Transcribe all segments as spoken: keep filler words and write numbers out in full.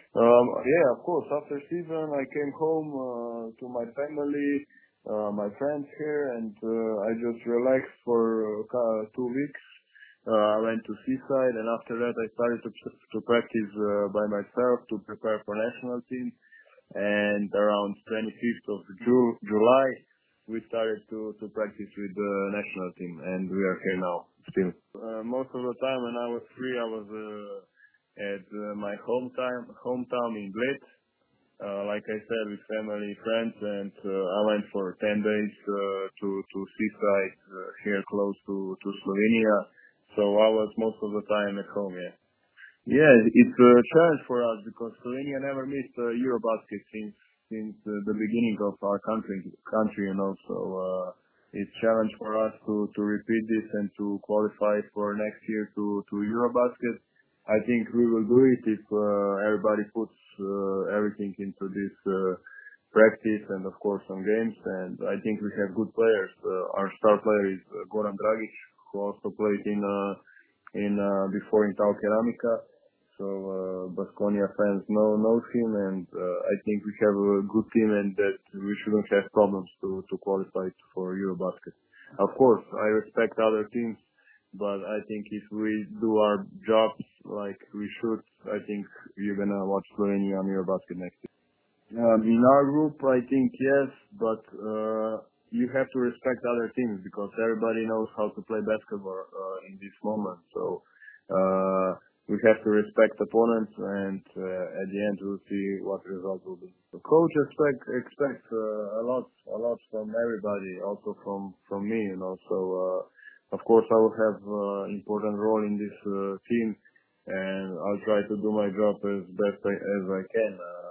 Um, yeah, of course. After season, I came home uh, to my family, uh, my friends here, and uh, I just relaxed for uh, two weeks. Uh, I went to seaside, and after that, I started to to practice uh, by myself to prepare for national team. And around twenty-fifth of Ju- July, we started to to practice with the national team, and we are here now still. Uh, most of the time, when I was free, I was. Uh, at uh, my hometown hometown in Bled. Uh, like I said, with family, friends, and uh, I went for ten days uh, to to seaside uh, here close to to Slovenia. So I was most of the time at home. Yeah, yeah, it's a challenge for us because Slovenia never missed a Eurobasket since since uh, the beginning of our country country, you know. So uh, it's challenge for us to to repeat this and to qualify for next year to to Eurobasket. I think we will do it if uh, everybody puts uh, everything into this uh, practice and of course some games. And I think we have good players. Uh, our star player is uh, Goran Dragic, who also played in uh, in uh, before in Tau Keramica. So uh, Baskonia fans know knows him, and uh, I think we have a good team, and that we shouldn't have problems to to qualify for Eurobasket. Of course, I respect other teams, but I think if we do our jobs like we should, I think you're gonna watch Slovenia on Eurobasket next year. Um, in our group, I think yes, but uh, you have to respect other teams because everybody knows how to play basketball uh, in this moment. So uh, we have to respect opponents, and uh, at the end we'll see what result will be. The coach expect expects uh, a lot, a lot from everybody, also from from me. You know, so uh, of course I will have uh, important role in this uh, team, and I'll try to do my job as best I, as I can. Uh,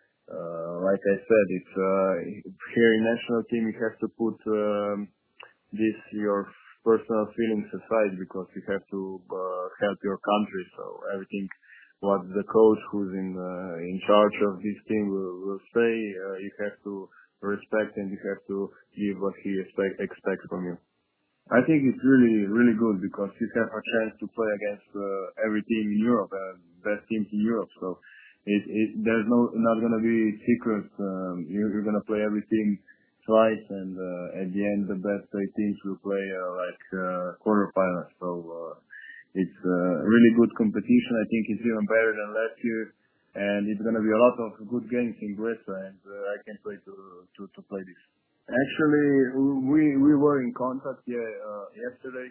uh, like I said, it's uh, here in national team you have to put um, this your personal feelings aside because you have to uh, help your country. So everything what the coach who's in uh, in charge of this team will, will say, uh, you have to respect and you have to give what he expect, expects from you. I think it's really, really good because you have a chance to play against uh, every team in Europe, uh, best teams in Europe. So it, it there's no not going to be secrets. Um, you, you're going to play every team twice, and uh, at the end, the best eight teams will play uh, like uh, quarterfinals. So uh, it's uh, really good competition. I think it's even better than last year, and it's going to be a lot of good games in Brescia, and uh, I can't wait to to to play this. Actually, we we were in contact yeah, uh, yesterday.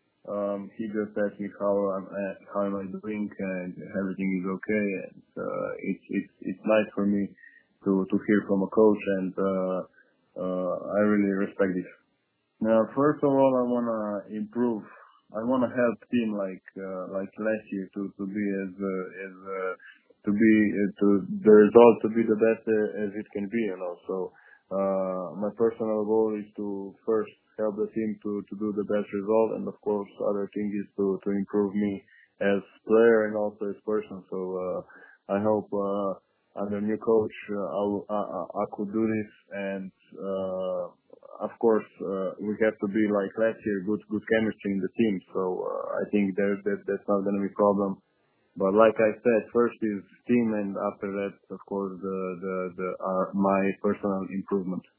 Um, he just asked me how I'm uh, how am I doing and everything is okay. And uh, it's it's it's nice for me to to hear from a coach, and uh, uh, I really respect this. Now, first of all, I wanna improve. I wanna help team like uh, like last year to to be as uh, as uh, to be uh, to the result to be the best uh, as it can be, you know. So uh, my personal goal is to first help the team to to do the best result, and of course, other thing is to to improve me as player and also as person. So uh, I hope uh, under new coach uh, I, will- I I I could do this and. Uh, of course, uh, we have to be like last year, good good chemistry in the team. So uh, I think there that that's not going to be a problem. But like I said, first is team, and after that, of course, the the the uh, my personal improvement.